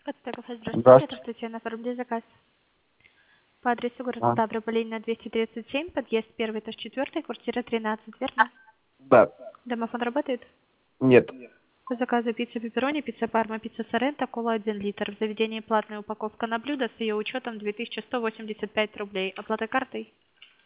Подстегов, здравствуйте. Здравствуйте. Это Татьяна, оформляю заказ. По адресу город А, Ставрополь, на 237, подъезд 1, этаж 4, квартира 13, верно? да. Домофон работает? Нет. По заказу пицца пепперони, пицца парма, пицца соренто, кола 1 литр. В заведении платная упаковка на блюдо с ее учетом 2185 рублей. Оплата картой?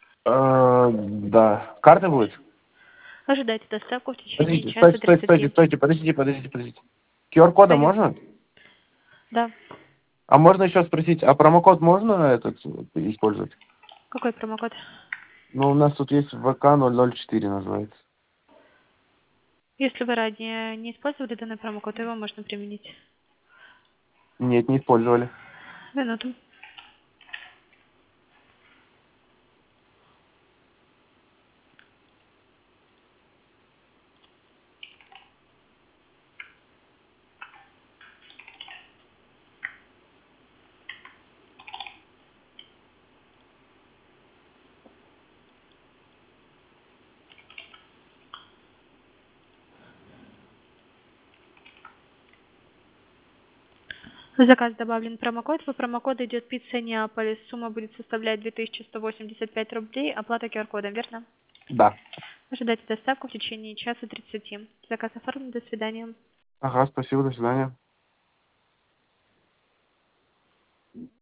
Да. Карта будет? Ожидайте доставку в течение Подождите, часа стойте, стойте, стойте, 30. стойте, подождите. QR-кода Пойдем. можно? Да. А можно еще спросить, а промокод можно этот использовать? Какой промокод? Ну, у нас тут есть ВК-004 называется. Если вы ранее не использовали данный промокод, то его можно применить. Нет, не использовали. Минуту. В заказ добавлен промокод. По промокоду идет пицца Неаполис. Сумма будет составлять 2185 рублей. Оплата QR-кодом, верно? Да. Ожидайте доставку в течение часа 30. Заказ оформлен. До свидания. Ага, спасибо, до свидания.